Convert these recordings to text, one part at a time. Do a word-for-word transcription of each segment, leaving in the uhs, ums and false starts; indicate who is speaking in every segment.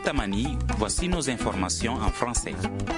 Speaker 1: Tamani, voici nos informations en français.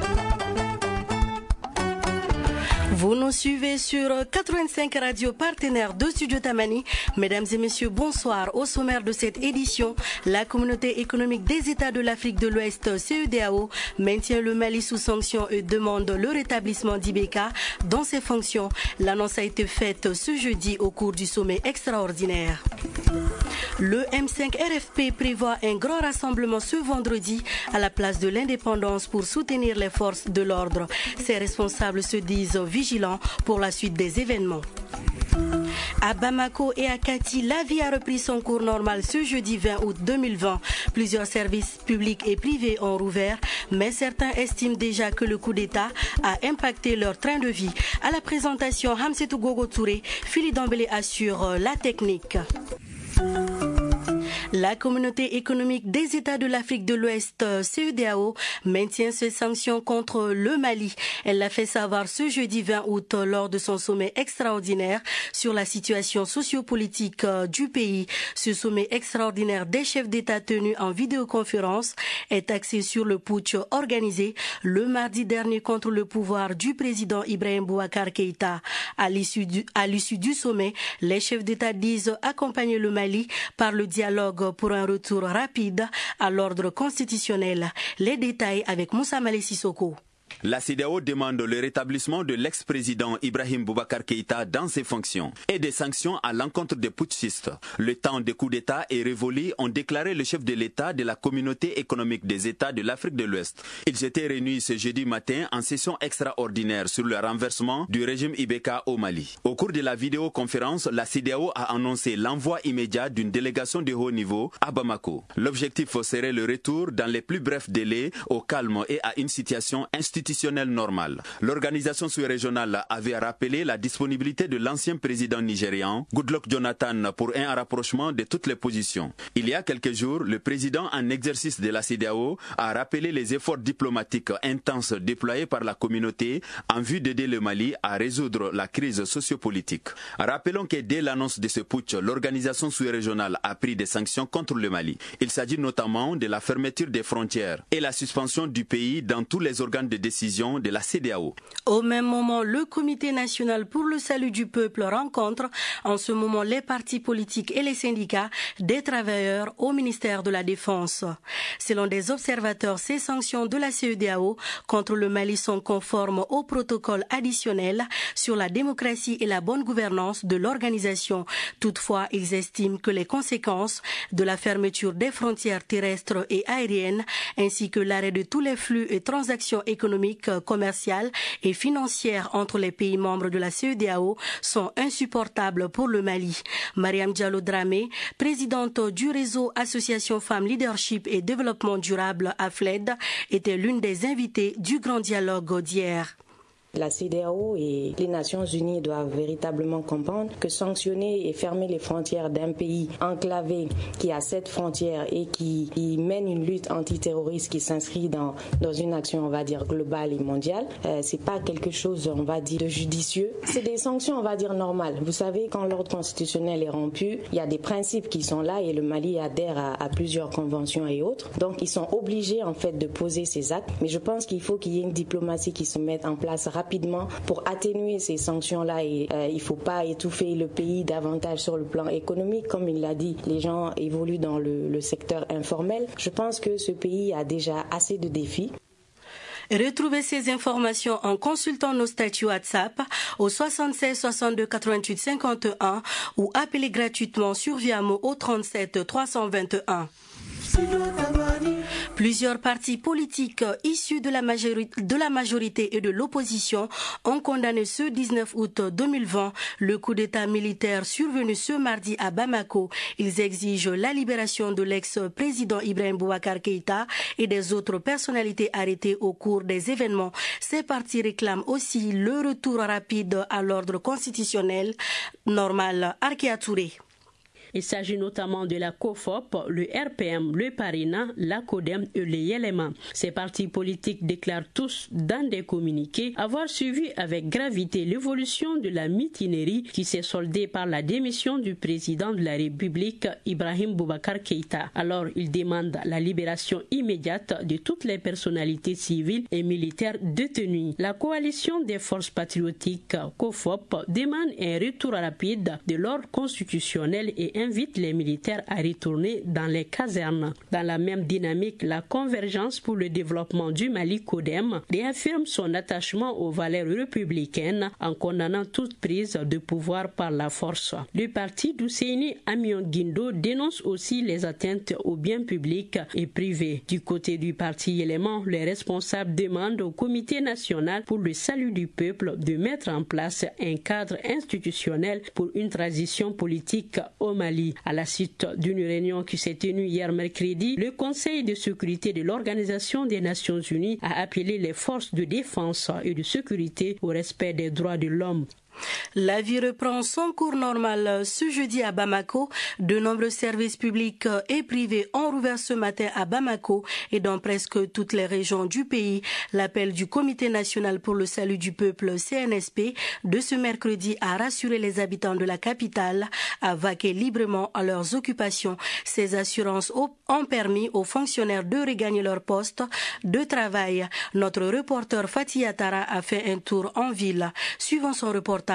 Speaker 2: Vous nous suivez sur quatre-vingt-cinq radios partenaires de Studio Tamani. Mesdames et messieurs, bonsoir. Au sommaire de cette édition, la communauté économique des États de l'Afrique de l'Ouest, C E D A O, maintient le Mali sous sanction et demande le rétablissement d'I B K dans ses fonctions. L'annonce a été faite ce jeudi au cours du sommet extraordinaire. Le M cinq R F P prévoit un grand rassemblement ce vendredi à la place de l'Indépendance pour soutenir les forces de l'ordre. Ses responsables se disent vigilants pour la suite des événements. À Bamako et à Kati, la vie a repris son cours normal ce jeudi vingt août deux mille vingt. Plusieurs services publics et privés ont rouvert, mais certains estiment déjà que le coup d'État a impacté leur train de vie. À la présentation, Hamsetou Gogo Touré, Philippe Dambélé assure la technique. La communauté économique des États de l'Afrique de l'Ouest, C E D A O, maintient ses sanctions contre le Mali. Elle l'a fait savoir ce jeudi vingt août lors de son sommet extraordinaire sur la situation sociopolitique du pays. Ce sommet extraordinaire des chefs d'État tenu en vidéoconférence est axé sur le putsch organisé le mardi dernier contre le pouvoir du président Ibrahim Boubacar Keïta. À l'issue du, à l'issue du sommet, les chefs d'État disent accompagner le Mali par le dialogue pour un retour rapide à l'ordre constitutionnel. Les détails avec Moussa Malé Sissoko.
Speaker 3: La C E D A O demande le rétablissement de l'ex-président Ibrahim Boubacar Keïta dans ses fonctions et des sanctions à l'encontre des putschistes. Le temps des coups d'État est révolu, ont déclaré le chef de l'État de la communauté économique des États de l'Afrique de l'Ouest. Ils s'étaient réunis ce jeudi matin en session extraordinaire sur le renversement du régime I B K au Mali. Au cours de la vidéoconférence, la C E D A O a annoncé l'envoi immédiat d'une délégation de haut niveau à Bamako. L'objectif serait le retour dans les plus brefs délais au calme et à une situation institutionnelle institutionnelle normale. L'organisation sous-régionale avait rappelé la disponibilité de l'ancien président nigérian, Goodluck Jonathan, pour un rapprochement de toutes les positions. Il y a quelques jours, le président en exercice de la C E D A O a rappelé les efforts diplomatiques intenses déployés par la communauté en vue d'aider le Mali à résoudre la crise sociopolitique. Rappelons que dès l'annonce de ce putsch, l'organisation sous-régionale a pris des sanctions contre le Mali. Il s'agit notamment de la fermeture des frontières et la suspension du pays dans tous les organes de décision de la C E D A O.
Speaker 2: Au même moment, le Comité national pour le salut du peuple rencontre en ce moment les partis politiques et les syndicats des travailleurs au ministère de la Défense. Selon des observateurs, ces sanctions de la C E D A O contre le Mali sont conformes au protocole additionnel sur la démocratie et la bonne gouvernance de l'organisation. Toutefois, ils estiment que les conséquences de la fermeture des frontières terrestres et aériennes ainsi que l'arrêt de tous les flux et transactions économiques, commerciales et financières entre les pays membres de la C E D A O sont insupportables pour le Mali. Mariam Diallo Dramé, présidente du réseau Association Femmes Leadership et Développement Durable A F L E D, était l'une des invitées du grand dialogue d'hier.
Speaker 4: La C E D A O et les Nations Unies doivent véritablement comprendre que sanctionner et fermer les frontières d'un pays enclavé qui a cette frontière et qui, qui mène une lutte antiterroriste qui s'inscrit dans, dans une action, on va dire, globale et mondiale, euh, c'est pas quelque chose, on va dire, de judicieux. C'est des sanctions, on va dire, normales. Vous savez, quand l'ordre constitutionnel est rompu, il y a des principes qui sont là et le Mali adhère à, à plusieurs conventions et autres. Donc, ils sont obligés, en fait, de poser ces actes. Mais je pense qu'il faut qu'il y ait une diplomatie qui se mette en place rapidement pour atténuer ces sanctions-là et euh, il ne faut pas étouffer le pays davantage sur le plan économique. Comme il l'a dit, les gens évoluent dans le, le secteur informel. Je pense que ce pays a déjà assez de défis.
Speaker 2: Retrouvez ces informations en consultant nos statuts WhatsApp au soixante-seize soixante-deux quatre-vingt-huit cinquante et un ou appelez gratuitement sur Viamo au trente-sept trois cent vingt et un. Plusieurs partis politiques issus de la, majorité, de la majorité et de l'opposition ont condamné ce dix-neuf août deux mille vingt le coup d'État militaire survenu ce mardi à Bamako. Ils exigent la libération de l'ex-président Ibrahim Boubacar Keïta et des autres personnalités arrêtées au cours des événements. Ces partis réclament aussi le retour rapide à l'ordre constitutionnel normal. Arkéa Touré.
Speaker 5: Il s'agit notamment de la COFOP, le R P M, le Parina, la CODEM et le Yelema. Ces partis politiques déclarent tous dans des communiqués avoir suivi avec gravité l'évolution de la mutinerie qui s'est soldée par la démission du président de la République, Ibrahim Boubacar Keïta. Alors, ils demandent la libération immédiate de toutes les personnalités civiles et militaires détenues. La coalition des forces patriotiques, COFOP, demande un retour rapide de l'ordre constitutionnel et invite les militaires à retourner dans les casernes. Dans la même dynamique, la Convergence pour le développement du Mali, CODEM, réaffirme son attachement aux valeurs républicaines en condamnant toute prise de pouvoir par la force. Le parti d'Ousseini Amion Guindo dénonce aussi les atteintes aux biens publics et privés. Du côté du parti Élément, les responsables demandent au Comité national pour le salut du peuple de mettre en place un cadre institutionnel pour une transition politique au Mali. À la suite d'une réunion qui s'est tenue hier mercredi, le Conseil de sécurité de l'Organisation des Nations Unies a appelé les forces de défense et de sécurité au respect des droits de l'homme.
Speaker 2: La vie reprend son cours normal ce jeudi à Bamako. De nombreux services publics et privés ont rouvert ce matin à Bamako et dans presque toutes les régions du pays. L'appel du Comité national pour le salut du peuple C N S P de ce mercredi a rassuré les habitants de la capitale à vaquer librement à leurs occupations. Ces assurances ont permis aux fonctionnaires de regagner leur poste de travail. Notre reporter Fatih Atara a fait un tour en ville. Suivant son reportage.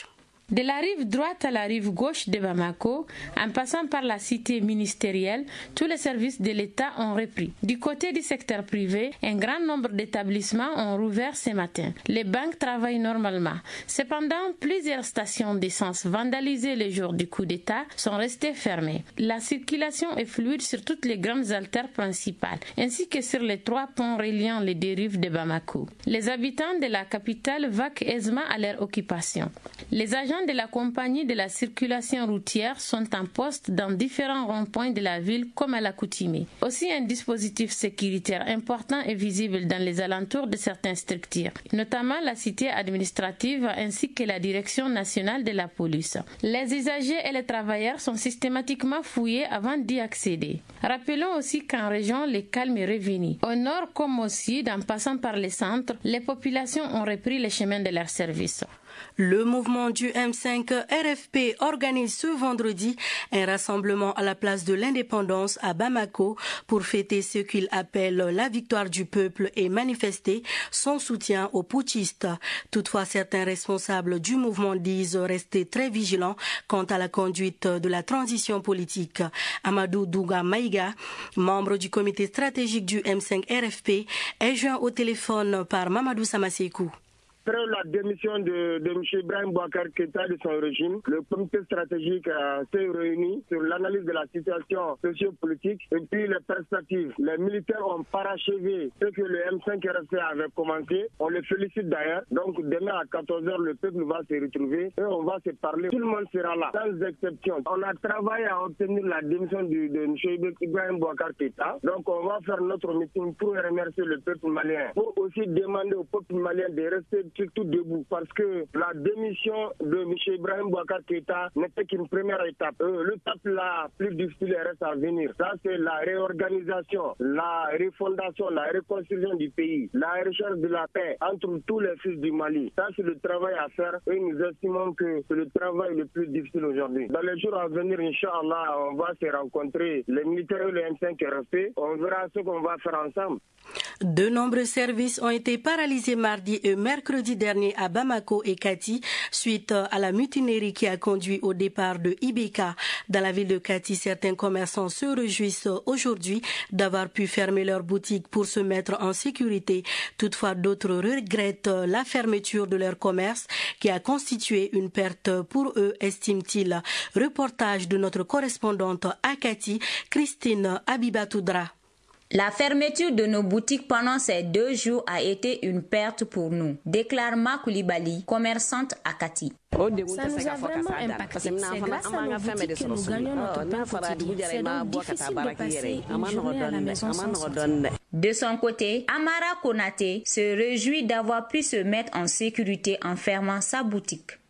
Speaker 6: De la rive droite à la rive gauche de Bamako, en passant par la cité ministérielle, tous les services de l'État ont repris. Du côté du secteur privé, un grand nombre d'établissements ont rouvert ce matin. Les banques travaillent normalement. Cependant, plusieurs stations d'essence vandalisées le jour du coup d'État sont restées fermées. La circulation est fluide sur toutes les grandes artères principales, ainsi que sur les trois ponts reliant les deux rives de Bamako. Les habitants de la capitale vaquent aisément à leur occupation. Les agents de la compagnie de la circulation routière sont en poste dans différents ronds-points de la ville comme à l'accoutumée. Aussi, un dispositif sécuritaire important est visible dans les alentours de certaines structures, notamment la cité administrative ainsi que la direction nationale de la police. Les usagers et les travailleurs sont systématiquement fouillés avant d'y accéder. Rappelons aussi qu'en région, le calme est revenu. Au nord comme au sud, en passant par les centres, les populations ont repris le chemin de leurs services.
Speaker 2: Le mouvement du M cinq R F P organise ce vendredi un rassemblement à la place de l'Indépendance à Bamako pour fêter ce qu'il appelle la victoire du peuple et manifester son soutien aux putschistes. Toutefois, certains responsables du mouvement disent rester très vigilants quant à la conduite de la transition politique. Amadou Douga Maïga, membre du comité stratégique du M cinq R F P, est joint au téléphone par Mamadou Samasekou.
Speaker 7: Après la démission de, de M. Ibrahim Boubacar Keïta de son régime, le comité stratégique euh, s'est réuni sur l'analyse de la situation sociopolitique et puis les perspectives. Les militaires ont parachevé ce que le M cinq R F P avait commencé. On les félicite d'ailleurs. Donc demain à quatorze heures, le peuple va se retrouver et on va se parler. Tout le monde sera là, sans exception. On a travaillé à obtenir la démission de, de M. Ibrahim Boubacar Keïta. Donc on va faire notre meeting pour remercier le peuple malien. Pour aussi demander au peuple malien de rester surtout debout parce que la démission de M. Ibrahim Boubacar Keïta n'était qu'une première étape. Euh, L'étape la plus difficile reste à venir. Ça, c'est la réorganisation, la refondation, la reconstruction du pays, la recherche de la paix entre tous les fils du Mali. Ça, c'est le travail à faire et nous estimons que c'est le travail le plus difficile aujourd'hui. Dans les jours à venir, Inch'Allah, on va se rencontrer, les militaires et le M cinq R F P. On verra ce qu'on va faire ensemble.
Speaker 2: De nombreux services ont été paralysés mardi et mercredi dernier à Bamako et Kati suite à la mutinerie qui a conduit au départ de Ibeka. Dans la ville de Kati, certains commerçants se réjouissent aujourd'hui d'avoir pu fermer leurs boutiques pour se mettre en sécurité. Toutefois, d'autres regrettent la fermeture de leur commerce qui a constitué une perte pour eux, estime-t-il. Reportage de notre correspondante à Kati, Christine Abibatoudra.
Speaker 8: La fermeture de nos boutiques pendant ces deux jours a été une perte pour nous, déclare Ma Koulibaly, commerçante à Kati.
Speaker 9: Ça nous a vraiment impacté. C'est grâce à nos boutiques que nous gagnons notre pain quotidien. C'est donc difficile de passer une journée à la maison sans sortir.
Speaker 8: De son côté, Amara Konaté se réjouit d'avoir pu se mettre en sécurité en fermant sa boutique.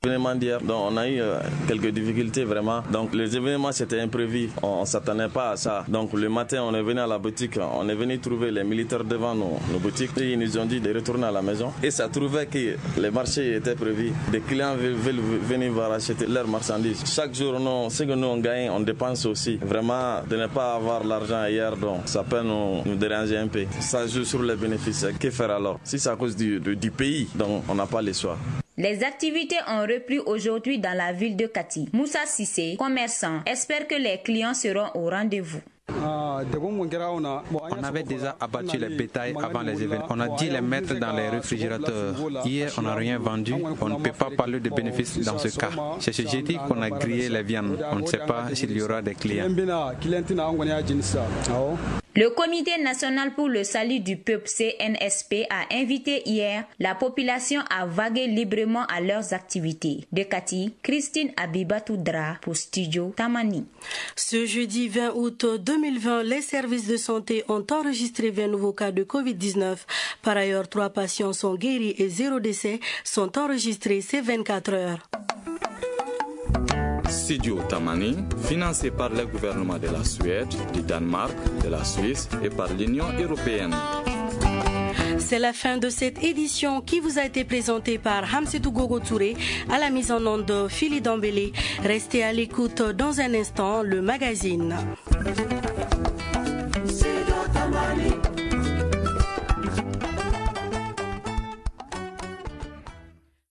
Speaker 10: L'événement d'hier, donc on a eu euh, quelques difficultés vraiment. Donc les événements c'était imprévu, on, ne s'attendait pas à ça. Donc le matin on est venu à la boutique, on est venu trouver les militaires devant nos, nos boutiques et ils nous ont dit de retourner à la maison. Et ça trouvait que les marchés étaient prévus. Des clients veulent, veulent venir voir acheter leurs marchandises. Chaque jour, nous, ce que nous on gagne, on dépense aussi. Vraiment, de ne pas avoir l'argent hier, donc ça peut nous, nous déranger un peu. Ça joue sur les bénéfices. Que faire alors? Si c'est à cause du, du, du pays, donc on n'a pas le choix.
Speaker 8: Les activités ont repris aujourd'hui dans la ville de Kati. Moussa Sissé, commerçant, espère que les clients seront au rendez-vous.
Speaker 11: On avait déjà abattu les bétails avant les événements. On a dit les mettre dans les réfrigérateurs. Hier, on n'a rien vendu. On ne peut pas parler de bénéfices dans ce cas. C'est ce jeudi qu'on a grillé les viandes. On ne sait pas s'il y aura des clients.
Speaker 8: Le Comité national pour le salut du peuple C N S P a invité hier la population à vaguer librement à leurs activités. De Kati, Christine Abibatoudra pour Studio Tamani.
Speaker 2: Ce jeudi vingt août deux mille vingt, les services de santé ont enregistré vingt nouveaux cas de covid dix-neuf. Par ailleurs, trois patients sont guéris et zéro décès sont enregistrés ces vingt-quatre heures.
Speaker 12: Studio Tamani, financé par le gouvernement de la Suède, du Danemark, de la Suisse et par l'Union européenne.
Speaker 2: C'est la fin de cette édition qui vous a été présentée par Hamsetou Gogo Touré à la mise en onde de Phili Dambélé. Restez à l'écoute dans un instant, le magazine.